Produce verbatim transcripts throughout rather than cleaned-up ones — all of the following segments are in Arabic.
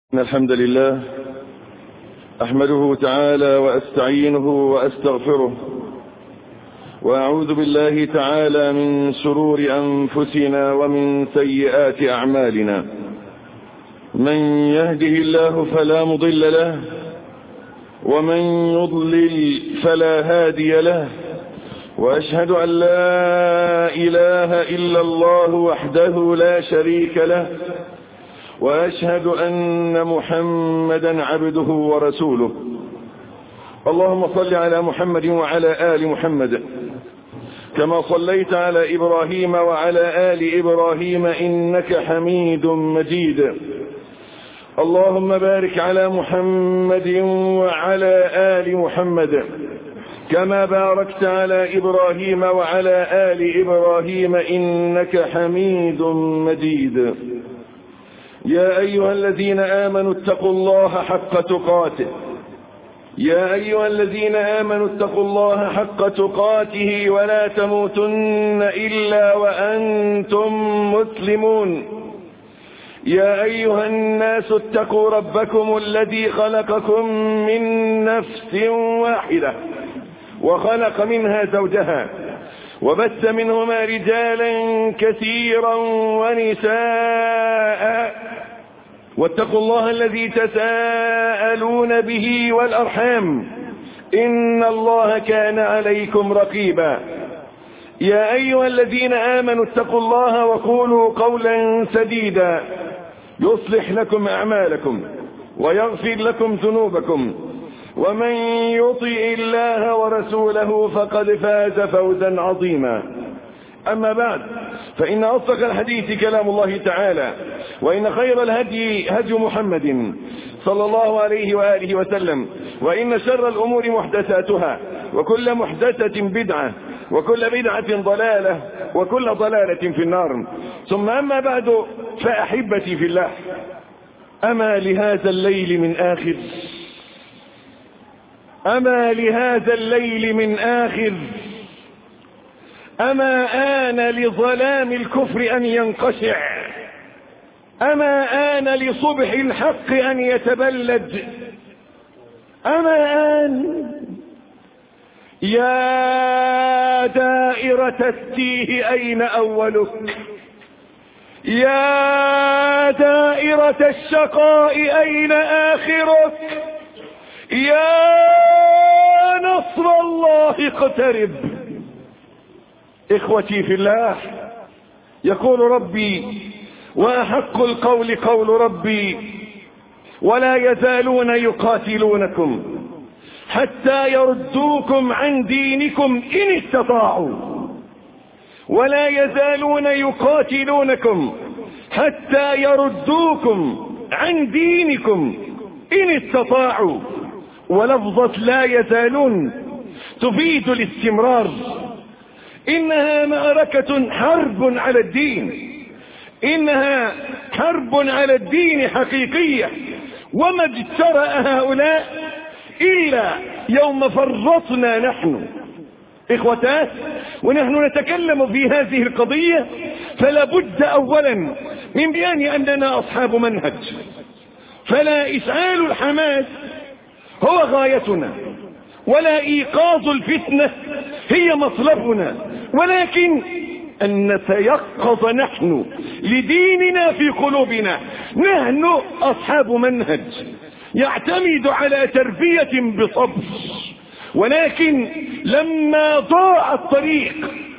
إن الحمد لله أحمده تعالى وأستعينه وأستغفره وأعوذ بالله تعالى من شرور أنفسنا ومن سيئات أعمالنا. من يهده الله فلا مضل له ومن يضلل فلا هادي له، وأشهد أن لا إله إلا الله وحده لا شريك له، وأشهد أن محمدا عبده ورسوله. اللهم صل على محمد وعلى آل محمد كما صليت على إبراهيم وعلى آل إبراهيم إنك حميد مجيد. اللهم بارك على محمد وعلى آل محمد كما باركت على إبراهيم وعلى آل إبراهيم إنك حميد مجيد. يا أيها الذين آمنوا اتقوا الله حق تقاته يا أيها الذين آمنوا اتقوا الله حق تقاته ولا تموتن إلا وأنتم مسلمون. يا أيها الناس اتقوا ربكم الذي خلقكم من نفس واحدة وخلق منها زوجها وبث منهما رجالا كثيرا ونساء، واتقوا الله الذي تساءلون به والأرحام إن الله كان عليكم رقيبا. يا أيها الذين آمنوا اتقوا الله وقولوا قولا سديدا يصلح لكم أعمالكم ويغفر لكم ذنوبكم، ومن يطع الله ورسوله فقد فاز فوزا عظيما. أما بعد، فإن أصدق الحديث كلام الله تعالى، وإن خير الهدي هدي محمد صلى الله عليه وآله وسلم، وإن شر الأمور محدثاتها، وكل محدثة بدعة، وكل بدعة ضلالة، وكل ضلالة في النار. ثم أما بعد، فأحبتي في الله، أما لهذا الليل من آخر أما لهذا الليل من آخر أما آن لظلام الكفر أن ينقشع، أما آن لصبح الحق أن يتبلد، أما آن يا دائرة التيه أين أولك، يا دائرة الشقاء أين آخرك، يا نصر الله اقترب. إخوتي في الله، يقول ربي وأحق القول قول ربي: ولا يزالون يقاتلونكم حتى يردوكم عن دينكم إن استطاعوا ولا يزالون يقاتلونكم حتى يردوكم عن دينكم إن استطاعوا. ولفظة لا يزالون تفيد الاستمرار. إنها معركة حرب على الدين، إنها حرب على الدين حقيقية، وما اجترأ هؤلاء إلا يوم فرطنا نحن. إخوتات، ونحن نتكلم في هذه القضية فلا بد أولا من بيان أننا أصحاب منهج، فلا إشعال الحماس هو غايتنا، ولا إيقاظ الفتنة هي مطلبنا، ولكن أن نتيقظ نحن لديننا في قلوبنا. نحن أصحاب منهج يعتمد على تربية بصبر، ولكن لما ضاع الطريق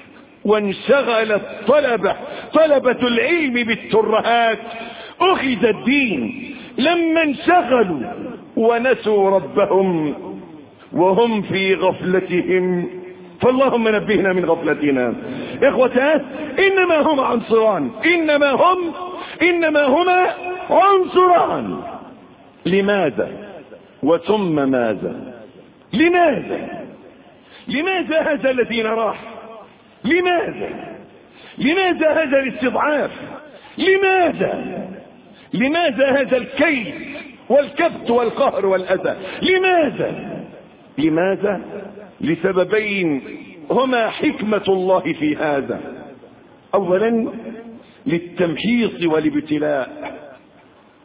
وانشغل الطلبة طلبة العلم بالترهات أخذ الدين. لما انشغلوا ونسوا ربهم وهم في غفلتهم، فاللهم نبهنا من غفلتنا. إخوتات، إنما هم عنصران، إنما هم إنما هما عنصران. لماذا وثم ماذا؟ لماذا لماذا هذا الذي نراه؟ لماذا لماذا هذا الاستضعاف؟ لماذا لماذا هذا الكيد والكبت والقهر والأذى؟ لماذا لماذا لسببين هما حكمة الله في هذا. أولا، للتمحيص والابتلاء.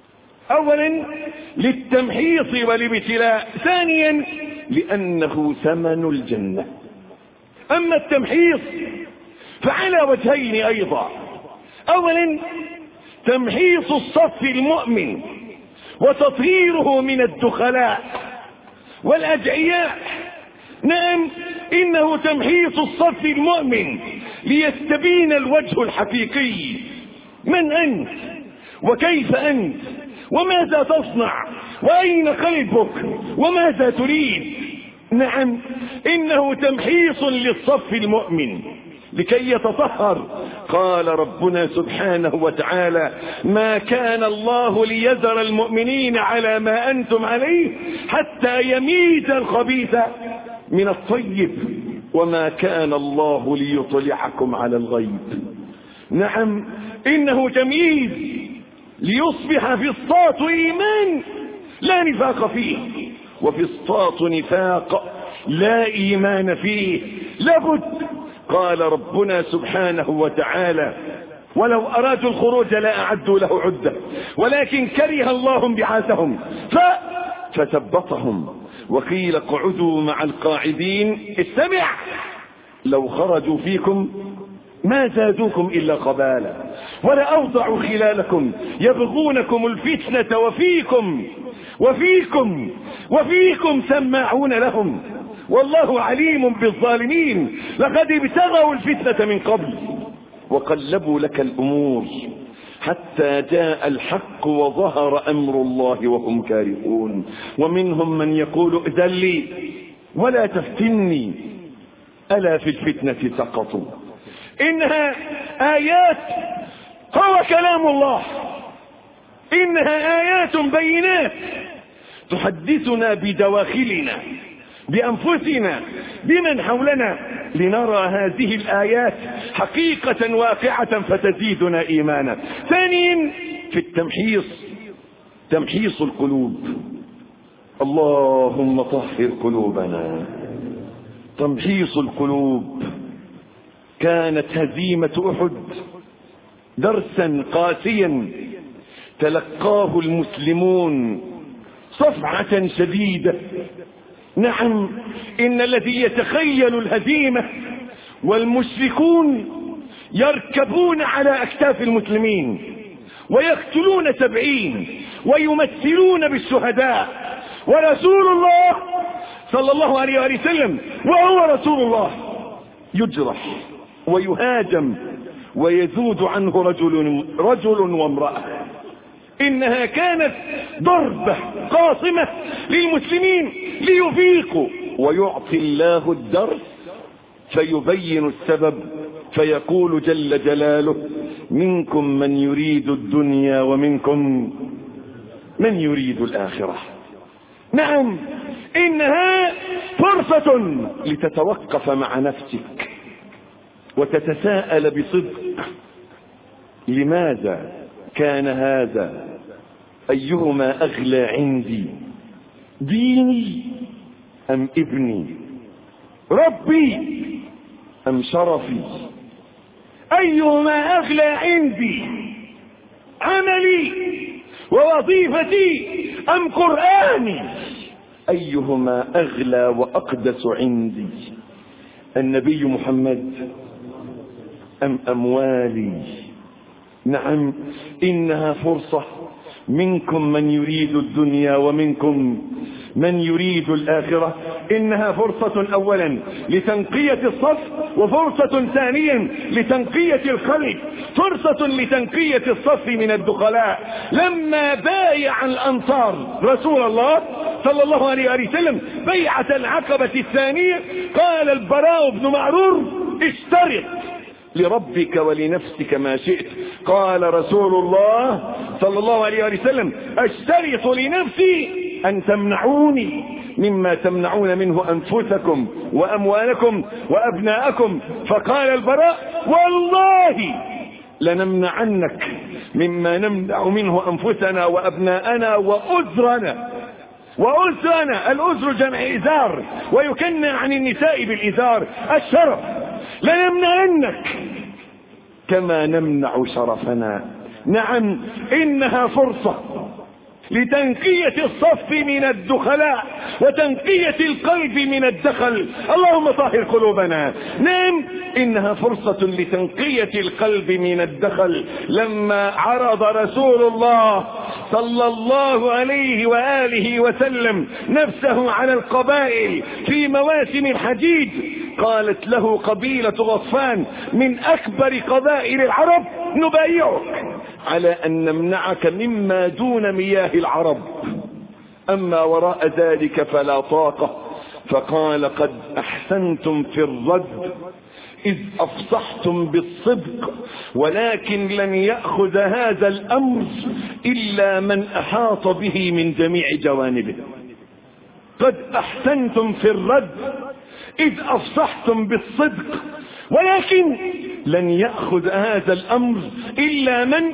اولا للتمحيص والابتلاء، ثانيا لانه ثمن الجنة. اما التمحيص فعلى وجهين ايضا. اولا تمحيص الصف المؤمن وتطهيره من الدخلاء والأدعياء. نعم، إنه تمحيص الصف المؤمن ليستبين الوجه الحقيقي، من أنت وكيف أنت وماذا تصنع وأين قلبك وماذا تريد. نعم، إنه تمحيص للصف المؤمن لكي يتطهر. قال ربنا سبحانه وتعالى: ما كان الله ليذر المؤمنين على ما أنتم عليه حتى يميز الخبيث من الطيب وما كان الله ليطلعكم على الغيب. نعم، إنه تمييز ليصبح فسطاط إيمان لا نفاق فيه، وفسطاط نفاق لا إيمان فيه. لابد. قال ربنا سبحانه وتعالى: ولو أرادوا الخروج لا أعدوا له عدة ولكن كره الله انبعاثهم ف... فثبطهم وقيل اقعدوا مع القاعدين. استمع: لو خرجوا فيكم ما زادوكم إلا خبالا ولأوضعوا خلالكم يبغونكم الفتنة وفيكم وفيكم وفيكم سماعون لهم والله عليم بالظالمين. لقد ابتغوا الفتنة من قبل وقلبوا لك الأمور حتى جاء الحق وظهر أمر الله وهم كارهون. ومنهم من يقول ائذن لي ولا تفتني ألا في الفتنة سقطوا. إنها آيات هو كلام الله، إنها آيات بينات تحدثنا بدواخلنا بأنفسنا بمن حولنا لنرى هذه الآيات حقيقة واقعة فتزيدنا إيمانا. ثانيا في التمحيص تمحيص القلوب. اللهم طهر قلوبنا. تمحيص القلوب. كانت هزيمة أحد درسا قاسيا تلقاه المسلمون صفعة شديدة. نعم، إن الذي يتخيل الهزيمة والمشركون يركبون على أكتاف المسلمين ويقتلون سبعين ويمثلون بالشهداء، ورسول الله صلى الله عليه وآله وسلم وهو رسول الله يجرح ويهاجم ويذود عنه رجل, رجل وامرأة. إنها كانت ضربة قاصمة للمسلمين ليفيقوا، ويعطي الله الدرس فيبين السبب فيقول جل جلاله: منكم من يريد الدنيا ومنكم من يريد الآخرة. نعم، إنها فرصة لتتوقف مع نفسك وتتساءل بصدق: لماذا كان هذا؟ أيهما أغلى عندي، ديني أم ابني، ربي أم شرفي؟ أيهما أغلى عندي، عملي ووظيفتي أم قرآني؟ أيهما أغلى وأقدس عندي، النبي محمد أم أموالي؟ نعم، إنها فرصة. منكم من يريد الدنيا ومنكم من يريد الآخرة. إنها فرصة أولا لتنقية الصف، وفرصة ثانيا لتنقية القلب، فرصة لتنقية الصف من الدخلاء. لما بايع الأنصار رسول الله صلى الله عليه وسلم بيعة العقبة الثانية قال البراء بن معرور: اشترط لربك ولنفسك ما شئت. قال رسول الله صلى الله عليه وسلم: اشترط لنفسي أن تمنعوني مما تمنعون منه أنفسكم وأموالكم وأبناءكم. فقال البراء: والله لنمنعنك مما نمنع منه أنفسنا وأبناءنا وأزرنا. وأزرنا، الأزر جمع إزار، ويكنى عن النساء بالإزار الشرف. لنمنعنك كما نمنع شرفنا. نعم، إنها فرصة لتنقية الصف من الدخلاء وتنقية القلب من الدخل. اللهم طهر قلوبنا. نعم، إنها فرصة لتنقية القلب من الدخل. لما عرض رسول الله صلى الله عليه وآله وسلم نفسه على القبائل في مواسم الحجيج، قالت له قبيلة غطفان من أكبر قبائل العرب: نبايعك على أن نمنعك مما دون مياه العرب، أما وراء ذلك فلا طاقة. فقال: قد أحسنتم في الرد إذ أفصحتم بالصدق، ولكن لن يأخذ هذا الأمر إلا من أحاط به من جميع جوانبه. قد أحسنتم في الرد إذ أفصحتم بالصدق، ولكن لن يأخذ هذا الأمر إلا من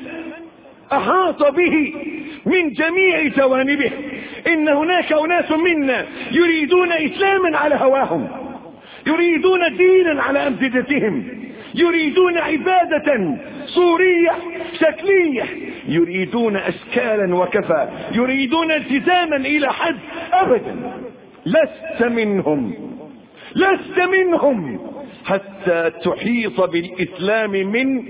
أحاط به من جميع جوانبه. إن هناك أناس منا يريدون إسلاما على هواهم، يريدون دينا على أمزجتهم، يريدون عبادة صورية شكلية، يريدون أشكالا وكفى، يريدون التزاما إلى حد. أبدا، لست منهم، لست منهم حتى تحيط بالإسلام من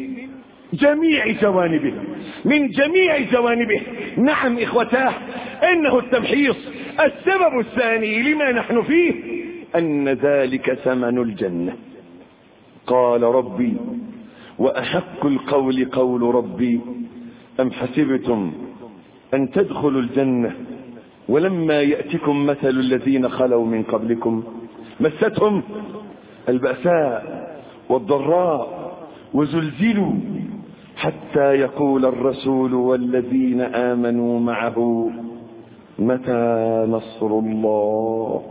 جميع جوانبه، من جميع جوانبه. نعم إخوتاه، إنه التمحيص. السبب الثاني لما نحن فيه أن ذلك ثمن الجنة. قال ربي: وأحق القول قول ربي أم حسبتم أن تدخلوا الجنة ولما يأتكم مثل الذين خلوا من قبلكم مستهم البأساء والضراء وزلزلوا حتى يقول الرسول والذين آمنوا معه متى نصر الله.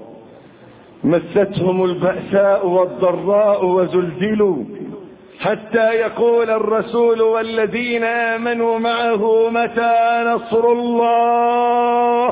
مستهم البأساء والضراء وزلزلوا حتى يقول الرسول والذين آمنوا معه متى نصر الله.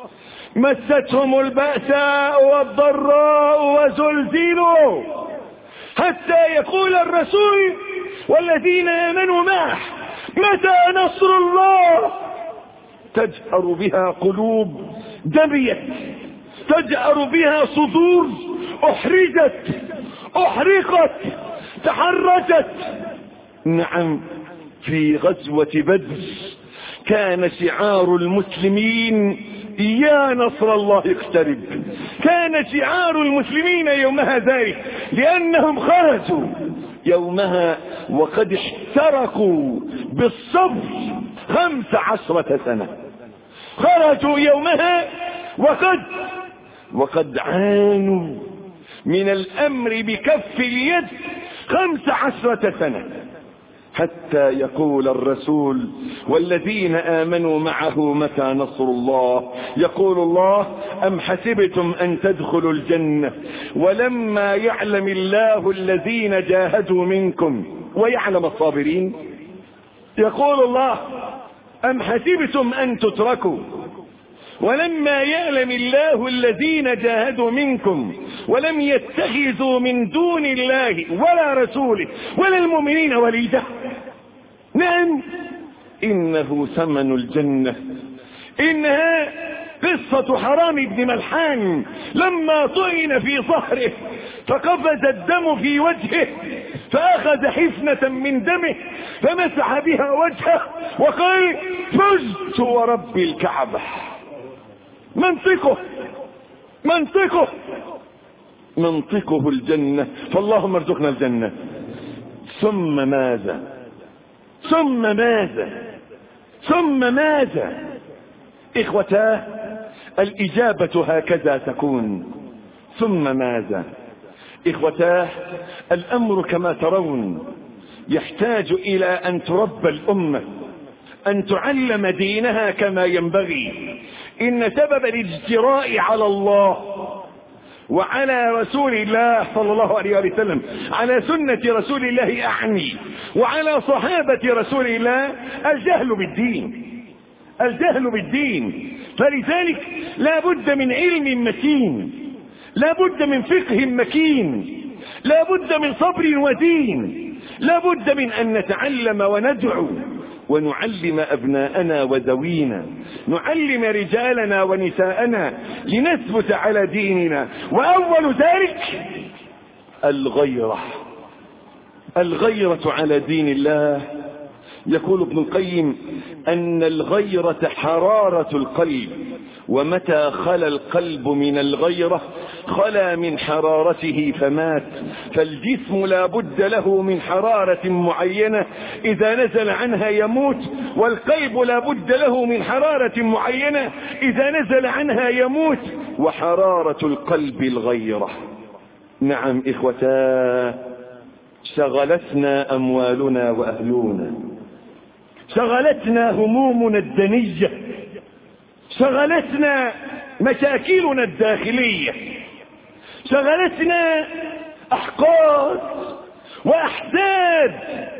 مستهم البأساء والضراء وزلزلوا حتى يقول الرسول والذين آمنوا معه متى نصر الله. تجأر بها قلوب دميت، تجأر بها صدور أحرجت، أحرقت، تحرجت. نعم، في غزوة بدر كان شعار المسلمين: يا نصر الله اقترب. كان شعار المسلمين يومها ذلك، لأنهم خرجوا يومها وقد احترقوا بالصبر خمس عشرة سنة. خرجوا يومها وقد وقد عانوا من الأمر بكف اليد خمس عشرة سنة، حتى يقول الرسول والذين آمنوا معه متى نصر الله. يقول الله: أم حسبتم أن تدخلوا الجنة ولما يعلم الله الذين جاهدوا منكم ويعلم الصابرين. يقول الله: أم حسبتم أن تتركوا ولما يعلم الله الذين جاهدوا منكم ولم يتخذوا من دون الله ولا رسوله ولا المؤمنين وليدا. نعم، إنه ثمن الجنة. إنها قصة حرام بن ملحان لما طعن في ظهره فقفز الدم في وجهه، فأخذ حفنة من دمه فمسح بها وجهه وقال: فزت ورب الكعبة. منطقه منطقه منطقه الجنة. فاللهم ارزقنا الجنة. ثم ماذا ثم ماذا ثم ماذا إخوتاه؟ الإجابة هكذا تكون. ثم ماذا إخوتاه؟ الأمر كما ترون يحتاج إلى أن تربى الأمة، أن تعلم دينها كما ينبغي. إن سبب الاجتراء على الله وعلى رسول الله صلى الله عليه وسلم، على سنة رسول الله أعني، وعلى صحابة رسول الله، الجهل بالدين. الجهل بالدين. فلذلك لا بد من علم متين، لا بد من فقه مكين، لا بد من صبر ودين، لا بد من أن نتعلم وندعو ونعلم أبناءنا وذوينا، نعلم رجالنا ونساءنا لنثبت على ديننا. وأول ذلك الغيرة، الغيرة على دين الله. يقول ابن القيم أن الغيرة حرارة القلب، ومتى خلا القلب من الغيرة خلا من حرارته فمات. فالجسم لا بد له من حرارة معينة إذا نزل عنها يموت، والقلب لا بد له من حرارة معينة إذا نزل عنها يموت. وحرارة القلب الغيرة. نعم إخوتا، شغلتنا أموالنا وأهلنا، شغلتنا همومنا الدنية، شغلتنا مشاكلنا الداخلية، شغلتنا أحقاد وأحساد،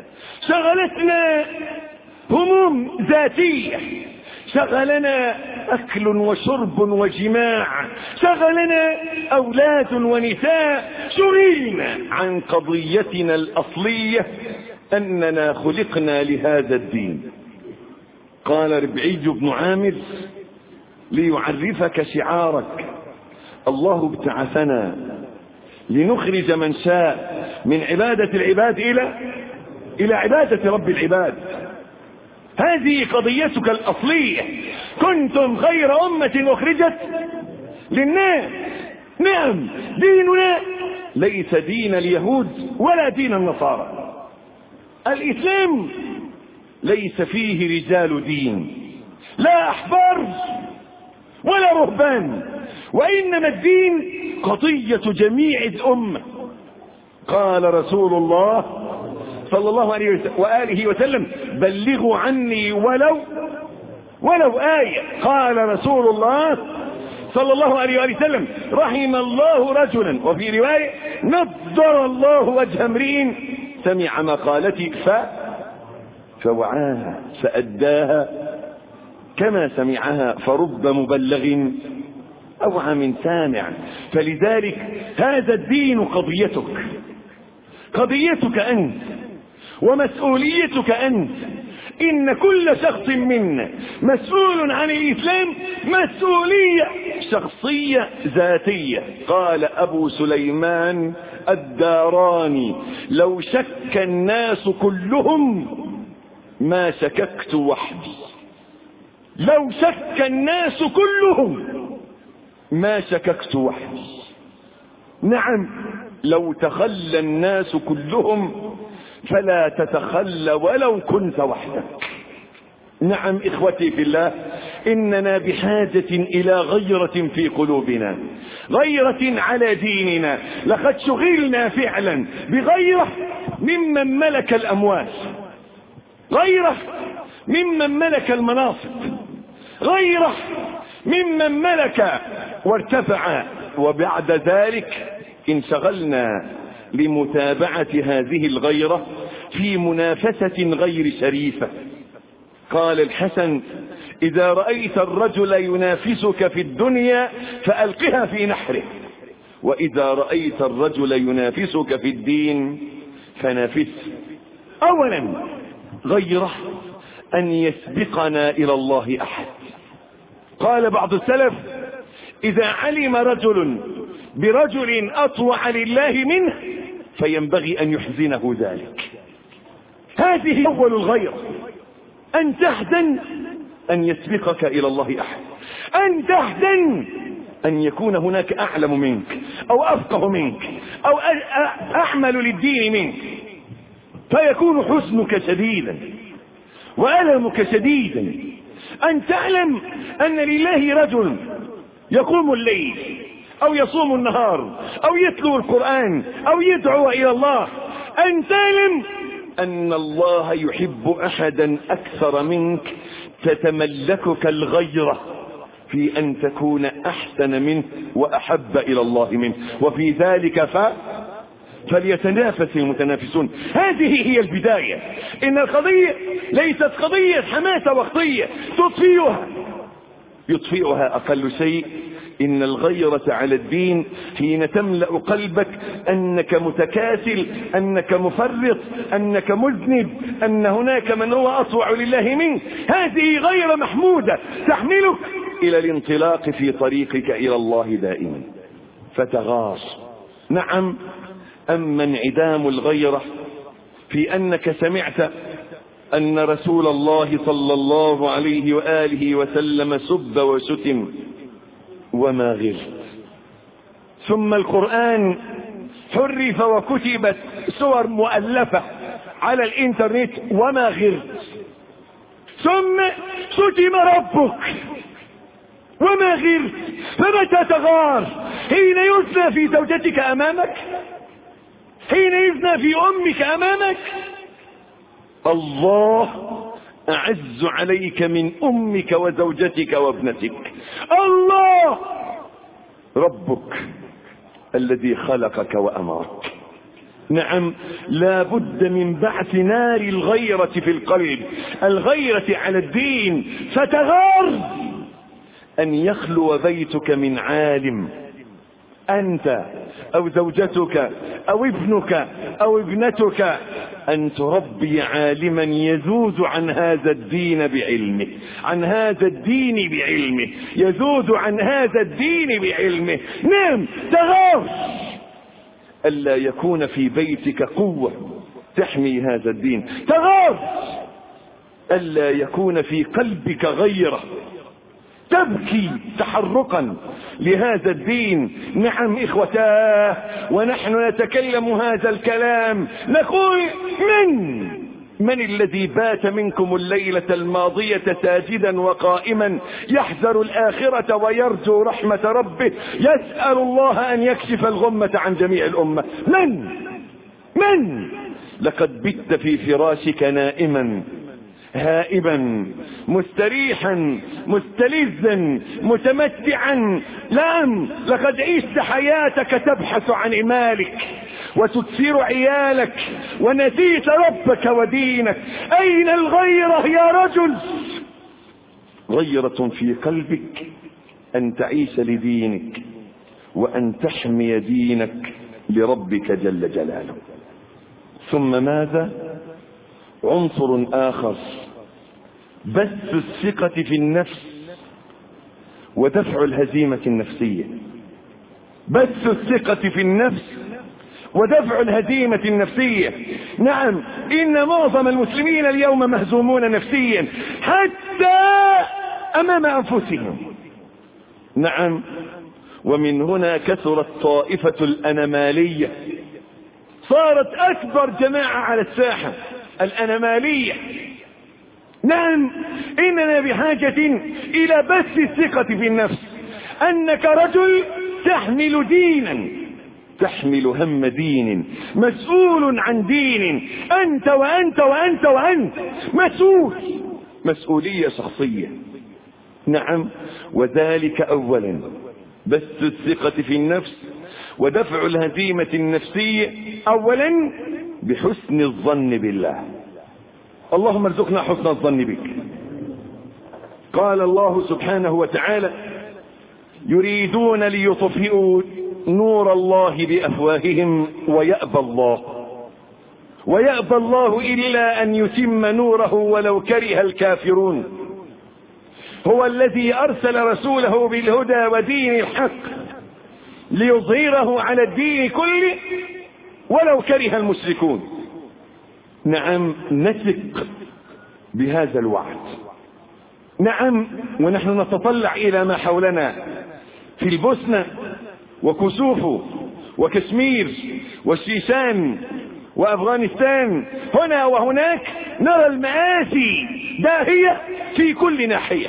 شغلتنا هموم ذاتية، شغلنا أكل وشرب وجماع، شغلنا أولاد ونساء. شغلنا عن قضيتنا الأصلية أننا خلقنا لهذا الدين. قال ربعي بن عامر ليعرفك شعارك: الله ابتعثنا لنخرج من شاء من عبادة العباد إلى إلى عبادة رب العباد. هذه قضيتك الأصلية. كنتم خير أمة أخرجت للناس. نعم، ديننا ليس دين اليهود ولا دين النصارى. الإسلام ليس فيه رجال دين، لا أحبار ولا رهبان، وإنما الدين قضية جميع الأمة. قال رسول الله صلى الله عليه وآله وسلم: بلغوا عني ولو ولو آية. قال رسول الله صلى الله عليه وآله وسلم: رحم الله رجلا، وفي رواية: نضر الله وجه امرئ سمع مقالتي ف فوعاها فأداها كما سمعها، فرب مبلغ أوعى من سامع. فلذلك هذا الدين قضيتك، قضيتك أنت ومسؤوليتك أنت. إن كل شخص منا مسؤول عن الإسلام مسؤولية شخصية ذاتية. قال أبو سليمان الداراني: لو شك الناس كلهم ما شككت وحدي. لو شك الناس كلهم ما شككت وحدي. نعم، لو تخلى الناس كلهم فلا تتخلى ولو كنت وحدك. نعم إخوتي في الله، إننا بحاجة إلى غيرة في قلوبنا، غيرة على ديننا. لقد شغلنا فعلا بغيرة ممن ملك الأموال، غيرة ممن ملك المناصب، غيرة ممن ملك وارتفع. وبعد ذلك انشغلنا لمتابعة هذه الغيرة في منافسة غير شريفة. قال الحسن: إذا رأيت الرجل ينافسك في الدنيا فألقها في نحره، وإذا رأيت الرجل ينافسك في الدين فنافسه. أولا غيرة أن يسبقنا إلى الله أحد. قال بعض السلف: إذا علم رجل برجل أطوع لله منه فينبغي أن يحزنه ذلك. هذه أول الغيرة، أن تحزن أن يسبقك إلى الله أحد، أن تحزن أن يكون هناك أعلم منك أو أفقه منك أو أعمل للدين منك، فيكون حزنك شديدا وألمك شديدا. أن تعلم أن لله رجل يقوم الليل أو يصوم النهار أو يتلو القرآن أو يدعو إلى الله. أن تعلم أن الله يحب أحدا أكثر منك، تتملكك الغيرة في أن تكون أحسن منه وأحب إلى الله منه. وفي ذلك ف... فليتنافس المتنافسون. هذه هي البداية. إن القضية ليست قضية حماسة وقتية تطفيها يطفئها أقل شيء. إن الغيرة على الدين حين تملأ قلبك أنك متكاسل، أنك مفرط، أنك مذنب، أن هناك من هو أطوع لله منك، هذه غيرة محمودة تحملك إلى الانطلاق في طريقك إلى الله دائما فتغار. نعم. أما انعدام الغيرة في أنك سمعت أن رسول الله صلى الله عليه وآله وسلم سب وشتم وما غرت، ثم القرآن حرف وكتبت سور مؤلفة على الانترنت وما غرت، ثم شتم ربك وما غرت، فمتى تغار؟ حين يزنى في زوجتك أمامك، حين يزنى في أمك أمامك. الله أعز عليك من أمك وزوجتك وابنتك. الله ربك الذي خلقك وأمرك. نعم. لا بد من بعث نار الغيرة في القلب، الغيرة على الدين، فتغار أن يخلو بيتك من عالم، أنت أو زوجتك أو ابنك أو ابنتك، أن تربي عالما يذود عن هذا الدين بعلمه، عن هذا الدين بعلمه، يذود عن هذا الدين بعلمه. نعم. تغار ألا يكون في بيتك قوة تحمي هذا الدين، تغار ألا يكون في قلبك غيرة تبكي تحرقا لهذا الدين. نعم إخوتاه، ونحن نتكلم هذا الكلام نقول من من الذي بات منكم الليلة الماضية ساجدا وقائما يحذر الآخرة ويرجو رحمة ربه، يسأل الله أن يكشف الغمة عن جميع الأمة؟ من من لقد بت في فراشك نائما هائبا مستريحا مستلذا متمتعا. نعم. لقد عشت حياتك تبحث عن مالك وتكثر عيالك ونسيت ربك ودينك. أين الغيرة يا رجل؟ غيرة في قلبك أن تعيش لدينك وأن تحمي دينك لربك جل جلاله. ثم ماذا؟ عنصر آخر، بث الثقة في النفس ودفع الهزيمة النفسية. بث الثقة في النفس ودفع الهزيمة النفسية. نعم. إن معظم المسلمين اليوم مهزومون نفسيا حتى أمام أنفسهم. نعم. ومن هنا كثرت طائفة الأنمالية، صارت أكبر جماعة على الساحة الأنمالية. نعم. إننا بحاجة إلى بث الثقة في النفس، أنك رجل تحمل دينا، تحمل هم دين، مسؤول عن دين، أنت وأنت وأنت وأنت مسؤول، مسؤولية شخصية. نعم. وذلك أولا بث الثقة في النفس ودفع الهزيمة النفسية، أولا بحسن الظن بالله. اللهم ارزقنا حسن الظن بك. قال الله سبحانه وتعالى: يريدون ليطفئوا نور الله بأفواههم ويأبى الله ويأبى الله إلا أن يتم نوره ولو كره الكافرون. هو الذي أرسل رسوله بالهدى ودين الحق ليظهره على الدين كله ولو كره المشركون. نعم. نثق بهذا الوعد. نعم. ونحن نتطلع إلى ما حولنا في البوسنة وكسوفو وكشمير والشيشان وأفغانستان، هنا وهناك نرى المآسي داهية في كل ناحية.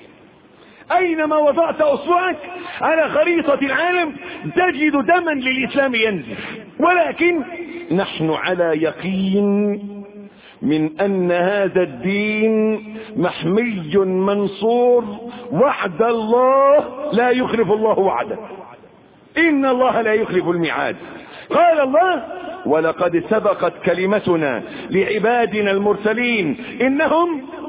أينما وضعت أصبعك على خريطة العالم تجد دما للإسلام ينزف. ولكن نحن على يقين من أن هذا الدين محمي منصور، وعد الله لا يخلف الله وعده، إن الله لا يخلف الميعاد. قال الله: ولقد سبقت كلمتنا لعبادنا المرسلين إنهم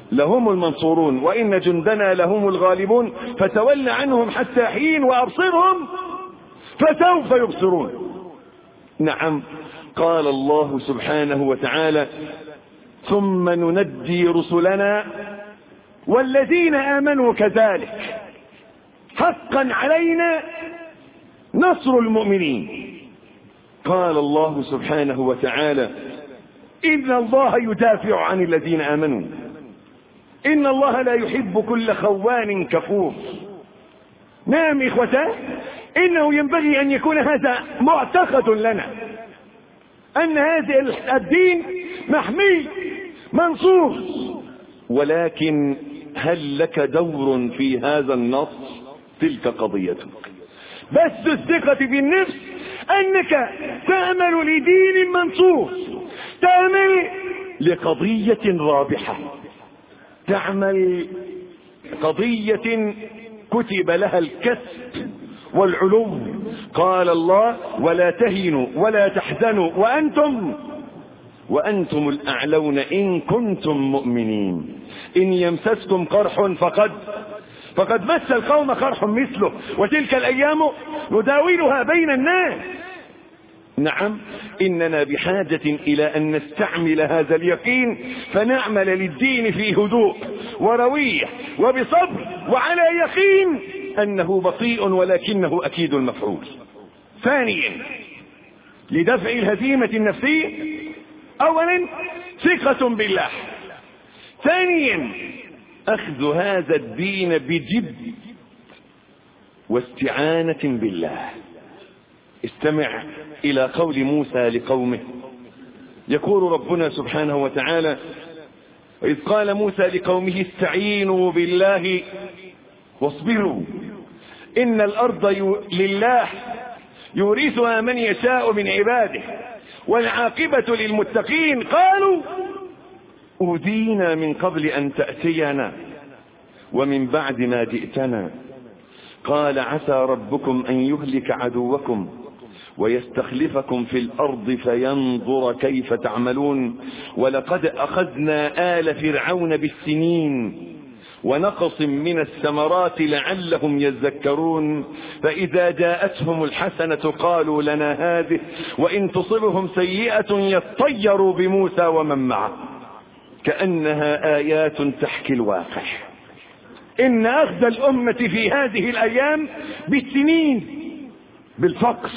لهم المنصورون وإن جندنا لهم الغالبون فتول عنهم حتى حين وأبصرهم فسوف يبصرون. نعم، قال الله سبحانه وتعالى ثم ننجي رسلنا والذين آمنوا كذلك حقا علينا نصر المؤمنين. قال الله سبحانه وتعالى إن الله يدافع عن الذين آمنوا إن الله لا يحب كل خوان كفور. نعم إخوتاه، إنه ينبغي أن يكون هذا معتقد لنا أن هذا الدين محمي منصور، ولكن هل لك دور في هذا النص؟ تلك قضيتك. بس الثقة بالنفس أنك تعمل لدين منصور، تعمل لقضية رابحة، تعمل قضية كتب لها الكسب والعلو. قال الله ولا تهنوا ولا تحزنوا وأنتم وأنتم الأعلون إن كنتم مؤمنين إن يمسسكم قرح فقد فقد مس القوم قرح مثله وتلك الأيام نداولها بين الناس. نعم، إننا بحاجة إلى أن نستعمل هذا اليقين فنعمل للدين في هدوء وروية وبصبر وعلى يقين أنه بطيء ولكنه أكيد المفعول. ثانيا، لدفع الهزيمة النفسية أولا ثقة بالله، ثانيا أخذ هذا الدين بجد واستعانة بالله. استمع إلى قول موسى لقومه، يقول ربنا سبحانه وتعالى إذ قال موسى لقومه استعينوا بالله واصبروا إن الأرض لله يورثها من يشاء من عباده والعاقبة للمتقين. قالوا أوذينا من قبل أن تأتينا ومن بعد ما جئتنا قال عسى ربكم أن يهلك عدوكم ويستخلفكم في الأرض فينظر كيف تعملون ولقد أخذنا آل فرعون بالسنين ونقص من الثمرات لعلهم يذكرون فإذا جاءتهم الحسنة قالوا لنا هذه وإن تصبهم سيئة يطيروا بموسى ومن معه كأنها آيات تحكي الواقع. إن أخذ الأمة في هذه الأيام بالسنين، بالفقر،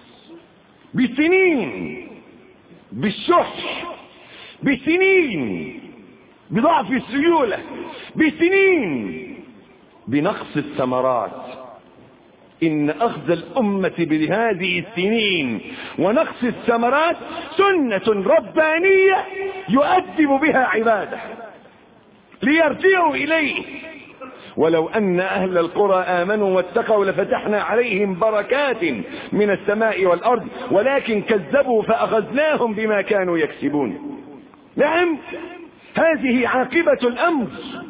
بالسنين، بالشح، بالسنين، بضعف السيولة، بالسنين، بنقص الثمرات. إن أخذ الأمة بهذه السنين ونقص الثمرات سنة ربانية يؤدب بها عباده ليرجعوا إليه. ولو أن أهل القرى آمنوا واتقوا لفتحنا عليهم بركات من السماء والأرض ولكن كذبوا فأخذناهم بما كانوا يكسبون. نعم، هذه عاقبة الأمر،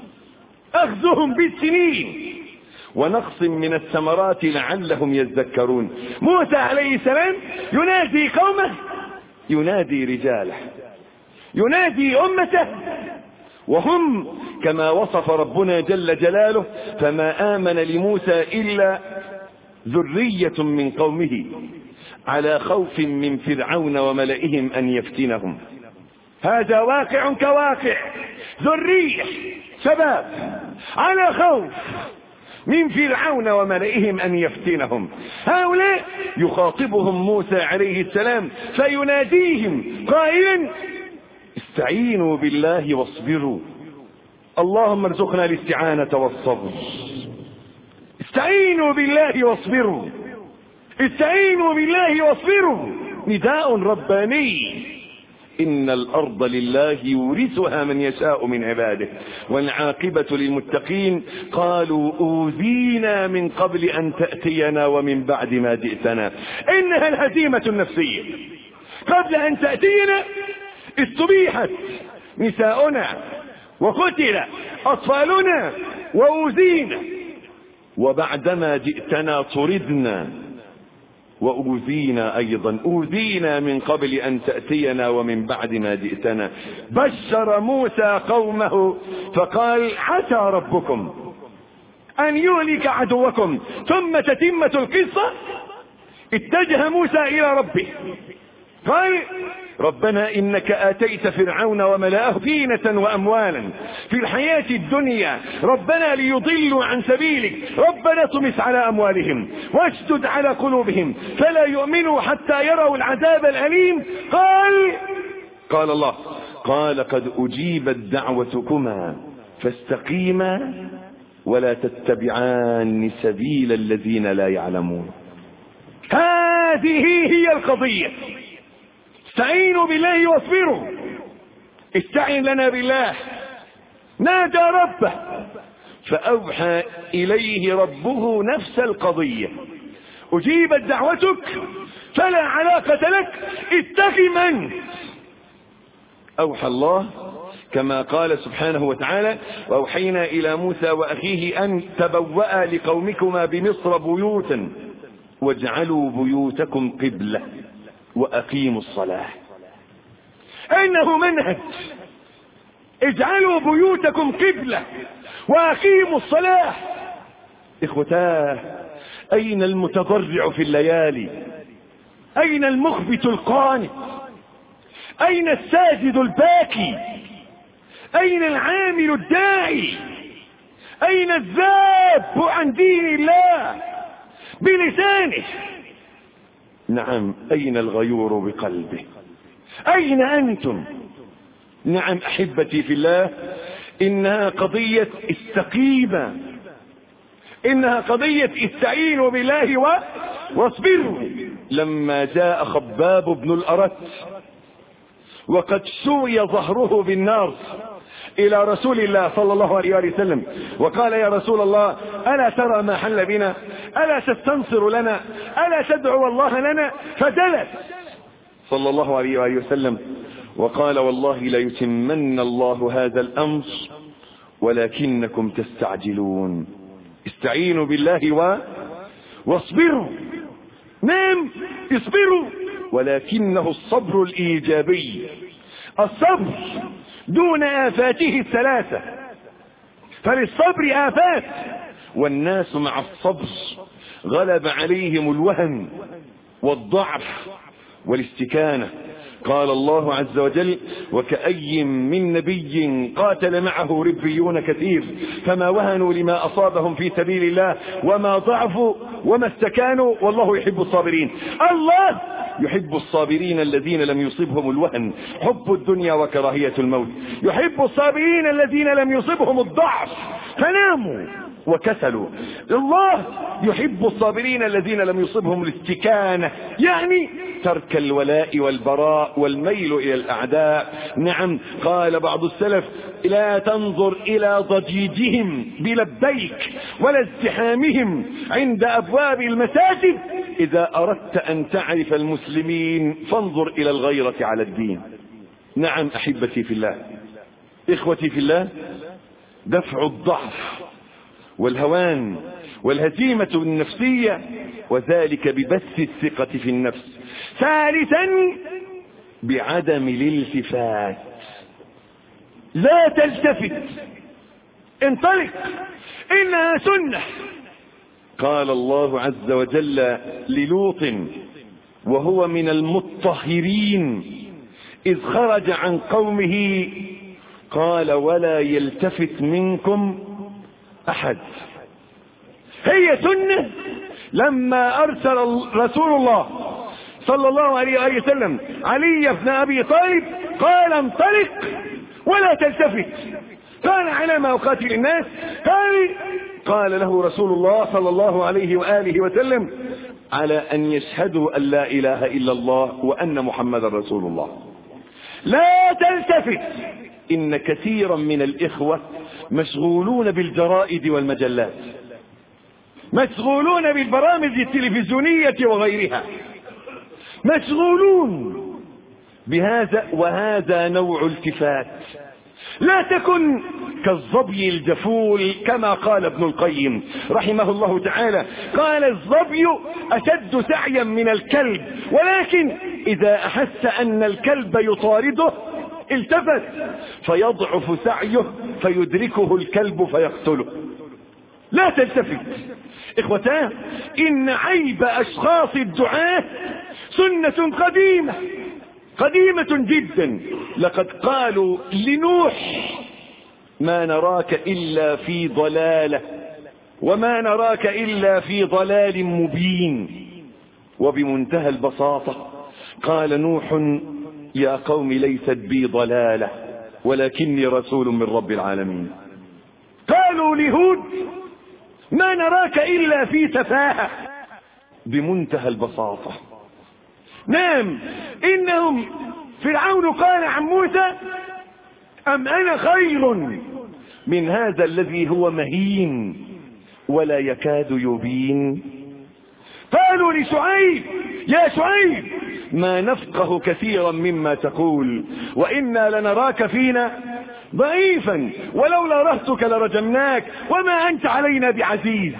أخذهم بالسنين ونقص من الثمرات لعلهم يذكرون. موسى عليه السلام ينادي قومه، ينادي رجاله، ينادي أمته، وهم كما وصف ربنا جل جلاله فما آمن لموسى إلا ذرية من قومه على خوف من فرعون وملئهم أن يفتنهم. هذا واقع كواقع، ذرية شباب على خوف من فرعون وملئهم أن يفتنهم. هؤلاء يخاطبهم موسى عليه السلام فيناديهم قائلا استعينوا بالله واصبروا. اللهم ارزقنا الاستعانة والصبر. استعينوا بالله واصبروا، استعينوا بالله واصبروا، نداء رباني. إن الأرض لله يورثها من يشاء من عباده والعاقبة للمتقين. قالوا أوذينا من قبل أن تأتينا ومن بعد ما جئتنا. إنها الهزيمة النفسية. قبل أن تأتينا استبيحت نساؤنا وقتل أطفالنا وأوذينا، وبعدما جئتنا طردنا وأوذينا أيضا، أوذينا من قبل أن تأتينا ومن بعد ما جئتنا. بشر موسى قومه فقال عسى ربكم أن يهلك عدوكم. ثم تتمة القصة، اتجه موسى إلى ربه قال ربنا إنك آتيت فرعون وملأه زينة وأموالا في الحياة الدنيا، ربنا ليضلوا عن سبيلك، ربنا طمس على أموالهم واشدد على قلوبهم فلا يؤمنوا حتى يروا العذاب الأليم. قال قال الله قال قد أجيبت دعوتكما فاستقيما ولا تتبعان سبيل الذين لا يعلمون. هذه هي القضية. استعينوا بالله واصبروا. استعين لنا بالله. نادى ربه فأوحى إليه ربه نفس القضية، أجيبت دعوتك فلا علاقة لك، اتق من. أوحى الله كما قال سبحانه وتعالى وأوحينا إلى موسى وأخيه أن تبوأ لقومكما بمصر بيوتا واجعلوا بيوتكم قبلة وأقيموا الصلاة. إنه منهج. اجعلوا بيوتكم قبلة وأقيموا الصلاة. إخوتاه، أين المتضرع في الليالي؟ أين المخبت القانت؟ أين الساجد الباكي؟ أين العامل الداعي؟ أين الذاب عن دين الله بلسانه؟ نعم، أين الغيور بقلبه؟ أين أنتم؟ نعم أحبتي في الله، إنها قضية استقيمة، إنها قضية استعينوا بالله واصبروا. لما جاء خباب بن الأرت وقد سوي ظهره بالنار إلى رسول الله صلى الله عليه وسلم وقال يا رسول الله ألا ترى ما حل بنا؟ ألا تستنصر لنا؟ ألا تدعو الله لنا؟ فجلس صلى الله عليه وسلم وقال والله ليتمن الله هذا الأمر ولكنكم تستعجلون. استعينوا بالله و... واصبروا. نعم اصبروا، ولكنه الصبر الإيجابي، الصبر دون آفاته الثلاثة. فللصبر آفات، والناس مع الصبر غلب عليهم الوهن والضعف والاستكانة. قال الله عز وجل وكأي من نبي قاتل معه ربيون كثير فما وهنوا لما أصابهم في سبيل الله وما ضعفوا وما استكانوا والله يحب الصابرين. الله يحب الصابرين الذين لم يصبهم الوهن، حب الدنيا وكراهية الموت. يحب الصابرين الذين لم يصبهم الضعف فناموا وكسلوا. الله يحب الصابرين الذين لم يصبهم الاستكانة، يعني ترك الولاء والبراء والميل إلى الأعداء. نعم، قال بعض السلف لا تنظر إلى ضجيجهم بلبيك ولا ازدحامهم عند أبواب المساجد، إذا أردت أن تعرف المسلمين فانظر إلى الغيرة على الدين. نعم أحبتي في الله، إخوتي في الله، دفع الضعف والهوان والهزيمة النفسية، وذلك ببث الثقة في النفس. ثالثا بعدم الالتفات. لا تلتفت، انطلق، إنها سنة. قال الله عز وجل للوط وهو من المطهرين إذ خرج عن قومه قال ولا يلتفت منكم أحد. هي سنة. لما أرسل رسول الله صلى الله عليه وسلم علي بن أبي طالب قال انطلق ولا تلتفت. قال على ما أقاتل الناس؟ قال قال له رسول الله صلى الله عليه وآله وسلم على أن يشهدوا أن لا إله إلا الله وأن محمد رسول الله. لا تلتفت. إن كثيرا من الإخوة مشغولون بالجرائد والمجلات، مشغولون بالبرامج التلفزيونية وغيرها، مشغولون بهذا، وهذا نوع التفات. لا تكن كالظبي الجفول كما قال ابن القيم رحمه الله تعالى، قال الظبي أشد سعيا من الكلب، ولكن إذا أحس أن الكلب يطارده التفت فيضعف سعيه فيدركه الكلب فيقتله. لا تلتفت. إخوتاه، إن عيب أشخاص الدعاة سنة قديمة قديمة جدا. لقد قالوا لنوح ما نراك إلا في ضلالة، وما نراك إلا في ضلال مبين. وبمنتهى البساطة قال نوح يا قوم ليست بي ضلالة ولكني رسول من رب العالمين. قالوا لهود ما نراك إلا في سفاهة، بمنتهى البساطة. نعم، إنهم فرعون قال عن موسى أم أنا خير من هذا الذي هو مهين ولا يكاد يبين. قالوا لشعيب يا شعيب ما نفقه كثيرا مما تقول وإنا لنراك فينا ضعيفا ولولا رهتك لرجمناك وما أنت علينا بعزيز.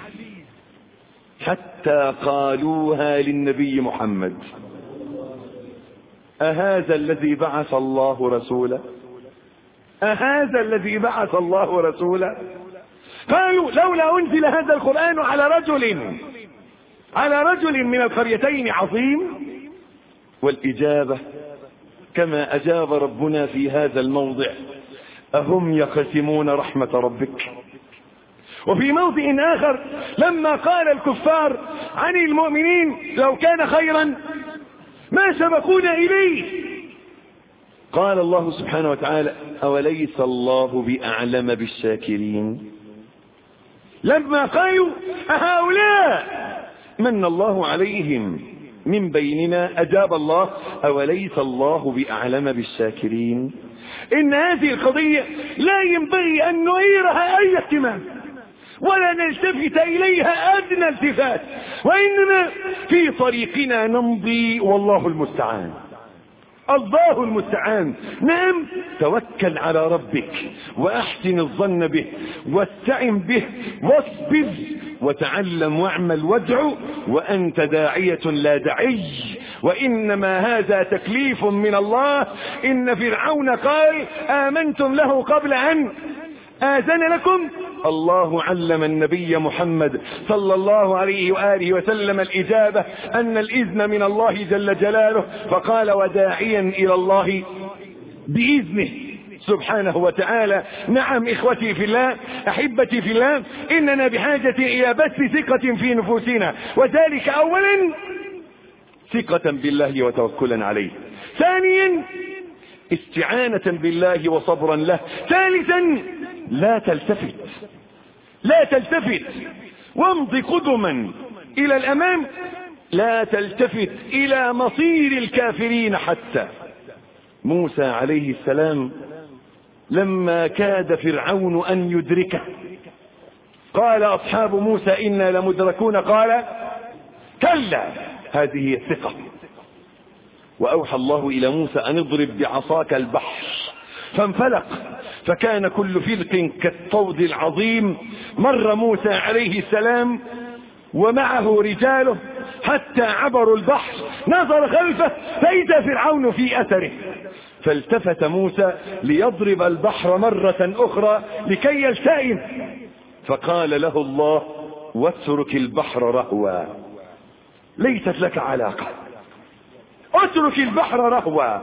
حتى قالوها للنبي محمد أهذا الذي بعث الله رسوله، أهذا الذي بعث الله رسوله. قالوا لولا أنزل هذا القرآن على رجل على رجل من القريتين عظيم. والإجابة كما أجاب ربنا في هذا الموضع أهم يقسمون رحمة ربك. وفي موضع آخر لما قال الكفار عن المؤمنين لو كان خيرا ما سبقونا إليه، قال الله سبحانه وتعالى أوليس الله بأعلم بالشاكرين. لما قالوا أهؤلاء من الله عليهم من بيننا أجاب الله أوليس الله بأعلم بالشاكرين. إن هذه القضية لا ينبغي أن نعيرها أي اهتمام ولا نلتفت إليها أدنى التفات، وإنما في طريقنا نمضي والله المستعان. الله المستعان. نعم، توكل على ربك وأحسن الظن به واستعن به واصبر وتعلم واعمل وادعو وأنت داعية لا دعي، وإنما هذا تكليف من الله. إن فرعون قال آمنتم له قبل أن آذن لكم. الله علم النبي محمد صلى الله عليه وآله وسلم الإجابة أن الإذن من الله جل جلاله، فقال وداعيا إلى الله بإذنه سبحانه وتعالى. نعم إخوتي في الله، أحبتي في الله، إننا بحاجة إلى بث ثقة في نفوسنا، وذلك أولا ثقة بالله وتوكلا عليه، ثانيا استعانة بالله وصبرا له، ثالثا لا تلتفت لا تلتفت وامض قدما إلى الأمام، لا تلتفت إلى مصير الكافرين. حتى موسى عليه السلام لما كاد فرعون أن يدركه قال أصحاب موسى إنا لمدركون، قال كلا هذه هي الثقة. وأوحى الله إلى موسى أن اضرب بعصاك البحر فانفلق فكان كل فرق كالطود العظيم. مر موسى عليه السلام ومعه رجاله حتى عبروا البحر، نظر خلفه فإذا فرعون في أثره، فالتفت موسى ليضرب البحر مرة أخرى لكي يلتئم، فقال له الله واترك البحر رهوا ليست لك علاقة، اترك البحر رهوا،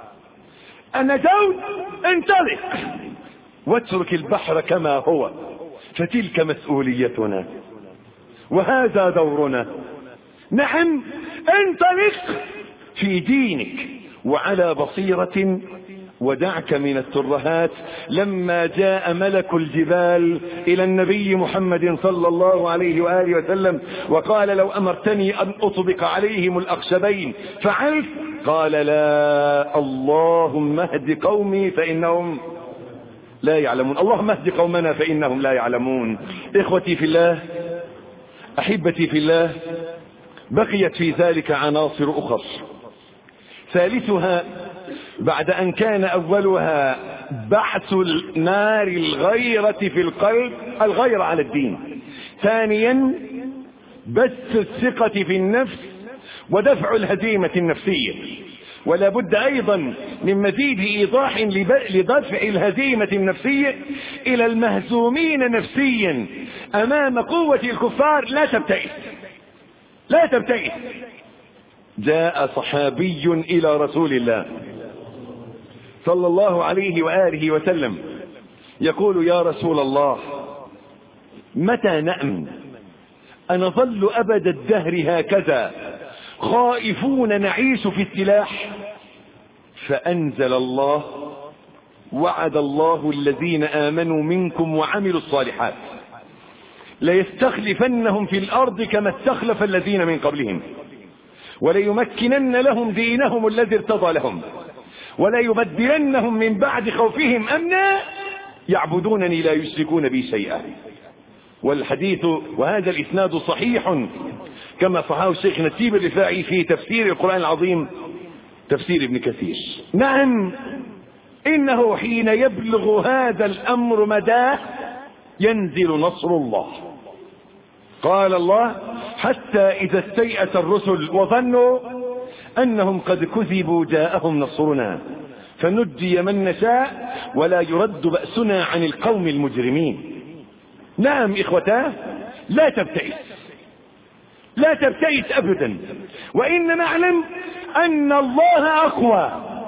أنا داود انطلق واترك البحر كما هو، فتلك مسؤوليتنا وهذا دورنا. نعم انطلق في دينك وعلى بصيرة ودعك من الترهات. لما جاء ملك الجبال إلى النبي محمد صلى الله عليه وآله وسلم وقال لو أمرتني أن أطبق عليهم الأخشبين فعلت، قال لا اللهم اهد قومي فإنهم لا يعلمون. اللهم اهد قومنا فإنهم لا يعلمون. إخوتي في الله، أحبتي في الله، بقيت في ذلك عناصر أخرى. ثالثها بعد أن كان أولها بعث نار الغيرة في القلب، الغيرة على الدين. ثانيا بث الثقة في النفس ودفع الهزيمة النفسية. ولا بد ايضا من مزيد ايضاح لدفع الهزيمة النفسية الى المهزومين نفسيا امام قوة الكفار. لا تبتئس، لا تبتئس. جاء صحابي الى رسول الله صلى الله عليه وآله وسلم يقول: يا رسول الله، متى نأمن؟ أنظل أبد الدهر هكذا خائفون نعيش في السلاح؟ فأنزل الله: وعد الله الذين آمنوا منكم وعملوا الصالحات ليستخلفنهم في الأرض كما استخلف الذين من قبلهم وليمكنن لهم دينهم الذي ارتضى لهم ولا يبدلنهم من بعد خوفهم أمنا يعبدونني لا يشركون بي شيئا. والحديث وهذا الإسناد صحيح كما صححه الشيخ نسيب الرفاعي في تفسير القرآن العظيم، تفسير ابن كثير. نعم، إنه حين يبلغ هذا الأمر مداه ينزل نصر الله. قال الله: حتى إذا استيأس الرسل وظنوا أنهم قد كذبوا جاءهم نصرنا فنجي من نشاء ولا يرد بأسنا عن القوم المجرمين. نعم إخوتاه، لا تبتئس، لا تبتئس أبدا، وإن نعلم أن الله أقوى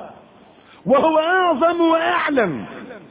وهو أعظم وأعلم.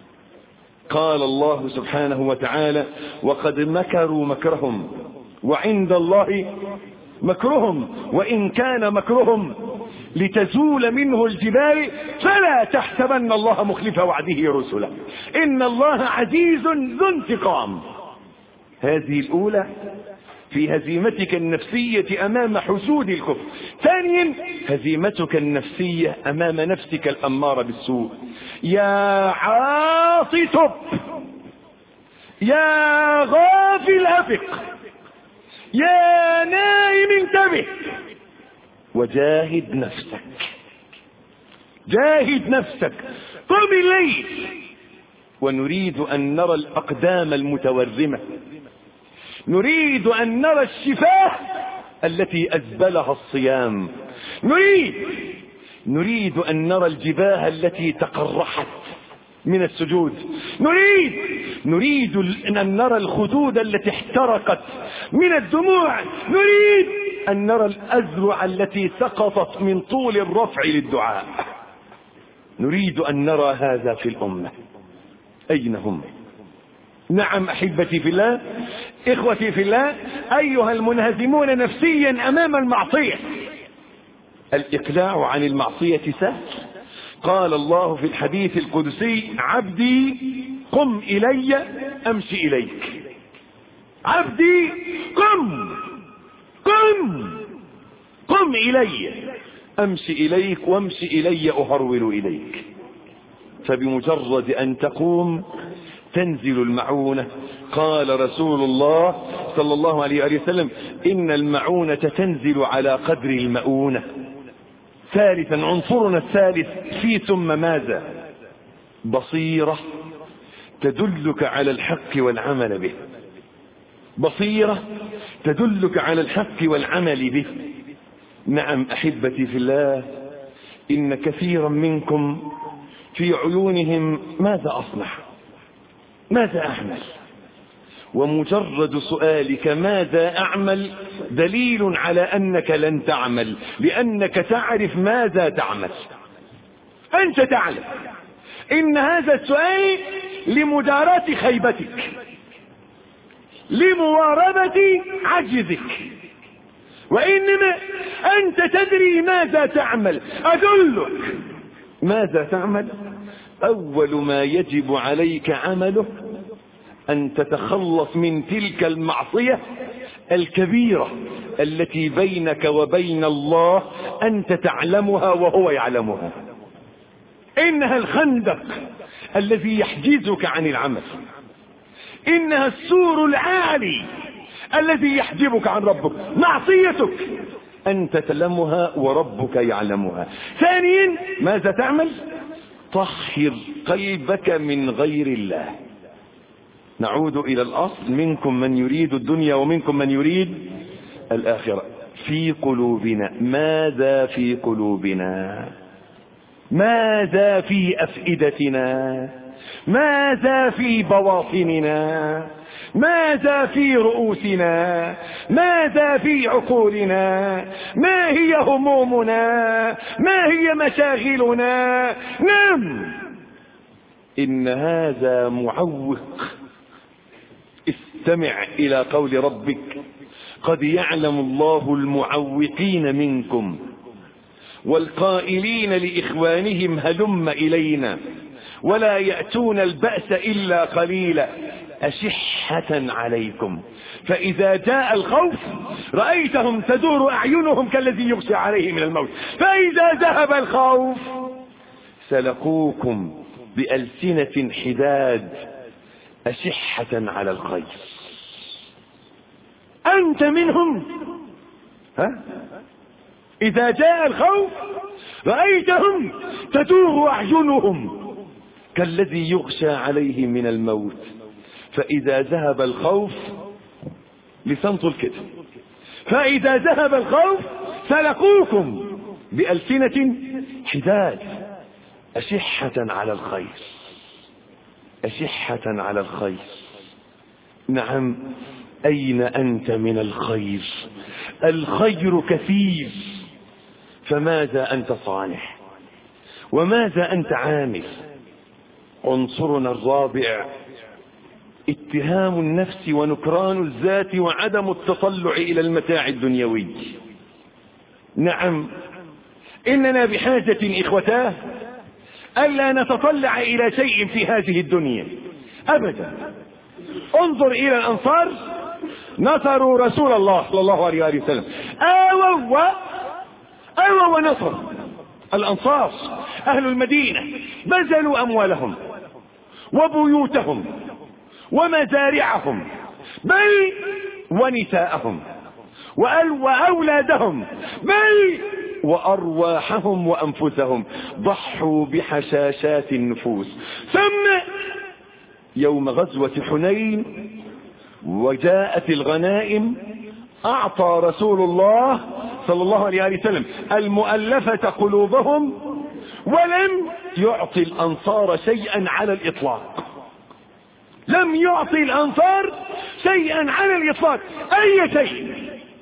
قال الله سبحانه وتعالى: وقد مكروا مكرهم وعند الله مكرهم وإن كان مكرهم لتزول منه الجبال فلا تحسبن الله مخلف وعده رسله إن الله عزيز ذو انتقام. هذه الأولى في هزيمتك النفسية أمام حسود الكفر. ثانيا هزيمتك النفسية أمام نفسك الأمارة بالسوء. يا عاصي تب، يا غافل أفق، يا نائم انتبه وجاهد نفسك. جاهد نفسك، قم الليل. ونريد أن نرى الأقدام المتورمة، نريد أن نرى الشفاه التي أزبلها الصيام، نريد نريد أن نرى الجباه التي تقرحت من السجود، نريد نريد أن نرى الخدود التي احترقت من الدموع، نريد أن نرى الأذرع التي سقطت من طول الرفع للدعاء. نريد أن نرى هذا في الأمة. أين هم؟ نعم أحبتي في الله، إخوتي في الله، أيها المنهزمون نفسيا أمام المعصية. الإقلاع عن المعصية سهل. قال الله في الحديث القدسي: عبدي قم إلي أمشي إليك. عبدي قم قم قم إلي أمشي إليك وامشي إلي أهرول إليك. فبمجرد أن تقوم تنزل المعونة. قال رسول الله صلى الله عليه وسلم: إن المعونة تنزل على قدر المؤونة. ثالثا، عنصرنا الثالث في ثم ماذا؟ بصيرة تدلك على الحق والعمل به. بصيرة تدلك على الحق والعمل به. نعم أحبتي في الله، إن كثيرا منكم في عيونهم ماذا أصنع؟ ماذا أعمل؟ ومجرد سؤالك ماذا أعمل دليل على أنك لن تعمل، لأنك تعرف ماذا تعمل. أنت تعلم إن هذا السؤال لمداراة خيبتك، لمواربة عجزك، وإنما أنت تدري ماذا تعمل. أدلك ماذا تعمل. أول ما يجب عليك عمله أن تتخلص من تلك المعصية الكبيرة التي بينك وبين الله أنت تعلمها وهو يعلمها. إنها الخندق الذي يحجزك عن العمل، إنها السور العالي الذي يحجبك عن ربك. معصيتك أنت تعلمها وربك يعلمها. ثانيا، ماذا تعمل؟ طهر قلبك من غير الله. نعود إلى الأصل: منكم من يريد الدنيا ومنكم من يريد الآخرة. في قلوبنا. ماذا في قلوبنا؟ ماذا في أفئدتنا؟ ماذا في بواطننا؟ ماذا في رؤوسنا؟ ماذا في عقولنا؟ ما هي همومنا؟ ما هي مشاغلنا؟ نعم، إن هذا معوق. استمع إلى قول ربك: قد يعلم الله المعوقين منكم والقائلين لإخوانهم هلم إلينا ولا يأتون البأس إلا قليلا أشحة عليكم فإذا جاء الخوف رأيتهم تدور أعينهم كالذي يغشى عليه من الموت فإذا ذهب الخوف سلقوكم بألسنة حداد أشحة على الخير. أنت منهم؟ ها؟ إذا جاء الخوف رأيتهم تدور أعينهم كالذي يغشى عليه من الموت فإذا ذهب الخوف، لسان طول كده، فإذا ذهب الخوف سلقوكم بألسنة حداد أشحة على الخير. أشحة على الخير. نعم، أين أنت من الخير؟ الخير كثير، فماذا أنت صانع؟ وماذا أنت عامل؟ عنصرنا الرابع: اتهام النفس ونكران الذات وعدم التطلع إلى المتاع الدنيوي. نعم، إننا بحاجة إخوتاه ألا نتطلع إلى شيء في هذه الدنيا أبدا. انظر إلى الأنصار، نصروا رسول الله صلى الله عليه وسلم، آووا آووا ونصروا. الأنصار أهل المدينة بذلوا أموالهم وبيوتهم ومزارعهم بل ونساءهم وأولادهم بل وأرواحهم وأنفسهم، ضحوا بحشاشات النفوس. ثم يوم غزوة حنين وجاءت الغنائم أعطى رسول الله صلى الله عليه وسلم المؤلفة قلوبهم ولم يعطي الأنصار شيئا على الإطلاق. لم يعطي الأنصار شيئا على الإطلاق، أي شيء.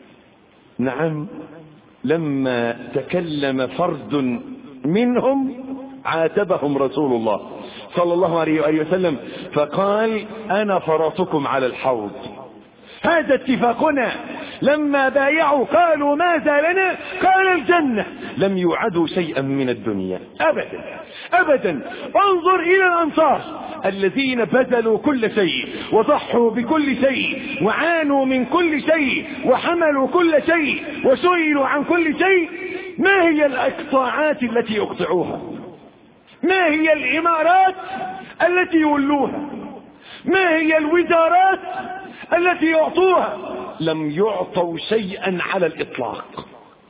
نعم، لما تكلم فرد منهم عاتبهم رسول الله صلى الله عليه وسلم فقال: أنا فرطكم على الحوض. هذا اتفاقنا. لما بايعوا قالوا ماذا لنا؟ قال الجنة. لم يوعدوا شيئا من الدنيا أبدا أبدا. انظر إلى الأنصار الذين بذلوا كل شيء وضحوا بكل شيء وعانوا من كل شيء وحملوا كل شيء وسئلوا عن كل شيء. ما هي الإقطاعات التي يقطعوها؟ ما هي الإمارات التي يولوها؟ ما هي الوزارات التي يعطوها؟ لم يعطوا شيئا على الإطلاق.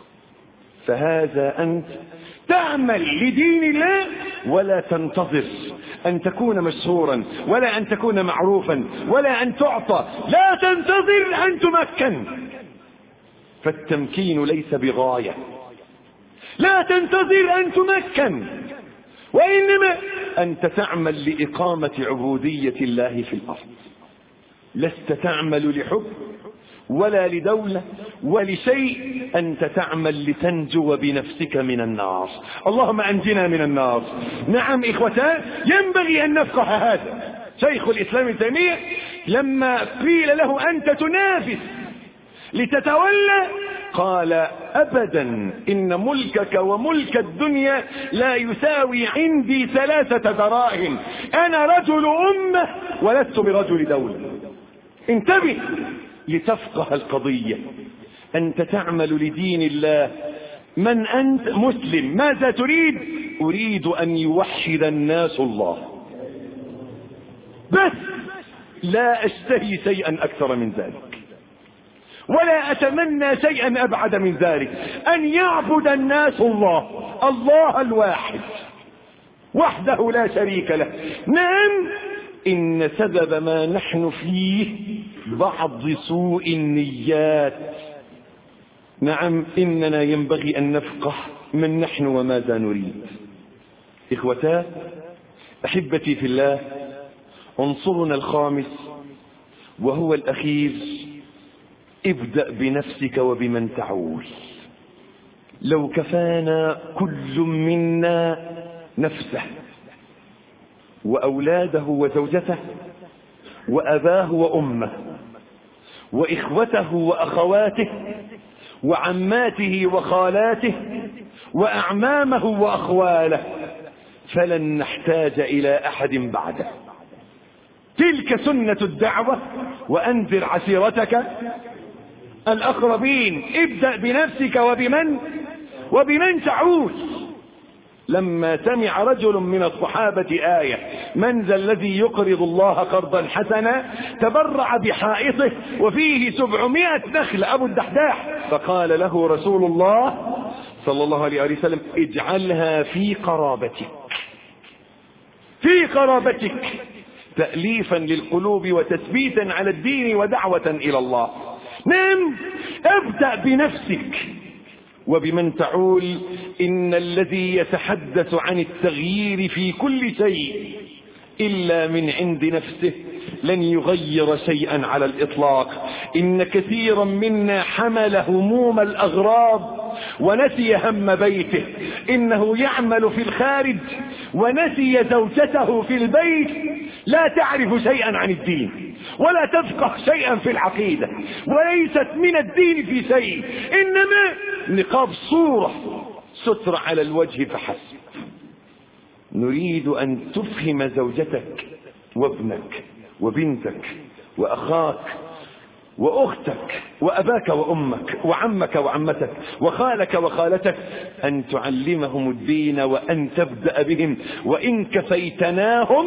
فهذا أنت تعمل لدين الله ولا تنتظر أن تكون مشهورا ولا أن تكون معروفا ولا أن تعطى. لا تنتظر أن تمكن، فالتمكين ليس بغاية. لا تنتظر أن تمكن، وإنما أنت تعمل لإقامة عبودية الله في الأرض. لست تعمل لحب ولا لدولة ولشيء، أنت تعمل لتنجو بنفسك من النار. اللهم أنجنا من النار. نعم إخوتان، ينبغي أن نفقه هذا. شيخ الإسلام ابن تيمية لما قيل له أنت تنافس لتتولى قال: أبدا، إن ملكك وملك الدنيا لا يساوي عندي ثلاثة دراهم. أنا رجل أمة ولست برجل دولة. انتبه لتفقه القضية. أنت تعمل لدين الله. من أنت؟ مسلم. ماذا تريد؟ أريد أن يوحد الناس الله بس. لا أشتهي شيئا أكثر من ذلك ولا أتمنى شيئا أبعد من ذلك، أن يعبد الناس الله الله الواحد. وحده لا شريك له. نعم، إن سبب ما نحن فيه بعض سوء النيات. نعم، إننا ينبغي أن نفقه من نحن وماذا نريد. إخوتاه أحبتي في الله، عنصرنا الخامس وهو الأخير: ابدأ بنفسك وبمن تعول. لو كفانا كل منا نفسه وأولاده وزوجته وأباه وأمه وإخوته وأخواته وعماته وخالاته وأعمامه وأخواله، فلن نحتاج إلى أحد بعده. تلك سنة الدعوة، وأنذر عشيرتك الأقربين. ابدأ بنفسك وبمن وبمن تعول. لما سمع رجل من الصحابة آية: من ذا الذي يقرض الله قرضا حسنا، تبرع بحائطه وفيه سبعمائة نخلة، أبو الدحداح، فقال له رسول الله صلى الله عليه وسلم: اجعلها في قرابتك، في قرابتك، تأليفا للقلوب وتثبيتا على الدين ودعوة إلى الله. نعم، ابدأ بنفسك وبمن تعول. إن الذي يتحدث عن التغيير في كل شيء إلا من عند نفسه لن يغير شيئا على الإطلاق. إن كثيرا منا حمل هموم الأغراض ونسي هم بيته. إنه يعمل في الخارج ونسي زوجته في البيت، لا تعرف شيئا عن الدين ولا تفقه شيئا في العقيدة، وليست من الدين في شيء، إنما نقاب صورة ستر على الوجه فحسب. نريد أن تفهم زوجتك وابنك وبنتك وأخاك وأختك وأباك وأمك وعمك وعمتك وخالك وخالتك، أن تعلمهم الدين وأن تبدأ بهم. وإن كفيتناهم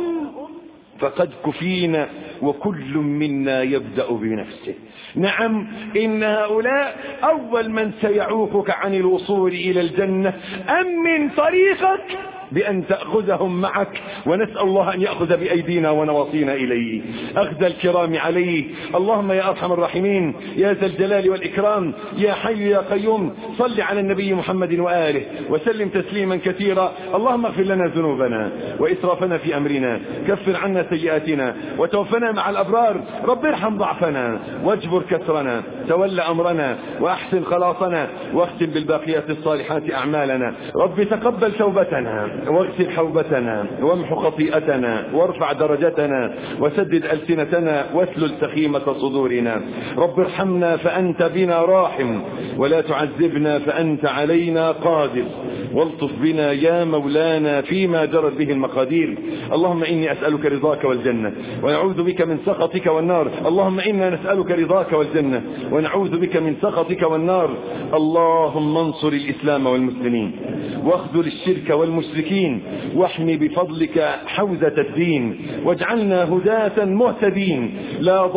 فقد كفينا، وكل منا يبدأ بنفسه. نعم، إن هؤلاء أول من سيعوقك عن الوصول إلى الجنة. أمن طريقك بأن تأخذهم معك، ونسأل الله أن يأخذ بأيدينا ونواصينا إليه أخذ الكرام عليه. اللهم يا أرحم الراحمين، يا ذا الجلال والإكرام، يا حي يا قيوم، صل على النبي محمد وآله وسلم تسليما كثيرا. اللهم اغفر لنا ذنوبنا وإسرافنا في أمرنا، كفر عنا سيئاتنا، وتوفنا مع الأبرار. رب ارحم ضعفنا واجبر كسرنا، تول أمرنا وأحسن خلاصنا، واختم بالباقيات الصالحات أعمالنا. رب تقبل توبتنا واغسل حوبتنا وامحو خطيئتنا وارفع درجتنا وسدد ألسنتنا واسلل سخيمة صدورنا. رب ارحمنا فأنت بنا راحم، ولا تعذبنا فأنت علينا قادر، والطف بنا يا مولانا فيما جرت به المقادير. اللهم إني أسألك رضاك والجنة ونعوذ بك من سخطك والنار. اللهم إنا نسألك رضاك والجنة ونعوذ بك من سخطك والنار. اللهم انصر الإسلام والمسلمين واخذل الشرك والمشركين، واحمي بفضلك حوزة الدين، واجعلنا هداة مهتدين لا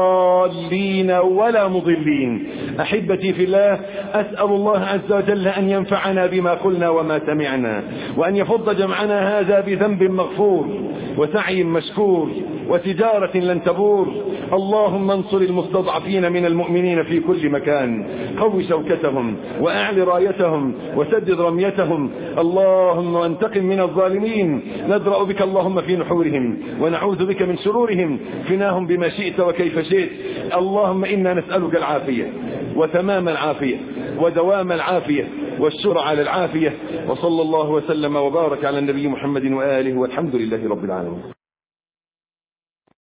ضالين ولا مضلين. أحبتي في الله، أسأل الله عز وجل أن ينفعنا بما قلنا وما سمعنا، وأن يفض جمعنا هذا بذنب مغفور وسعي مشكور وتجارة لن تبور. اللهم انصر المستضعفين من المؤمنين في كل مكان، قو شوكتهم وأعل رايتهم وسدد رميتهم. اللهم انتقم من الظالمين، ندرأ بك اللهم في نحورهم ونعوذ بك من شرورهم، فناهم بما شئت وكيف شئت. اللهم إنا نسألك العافية وتمام العافية ودوام العافية والشكر على العافية. وصلى الله وسلم وبارك على النبي محمد وآله، والحمد لله رب العالمين.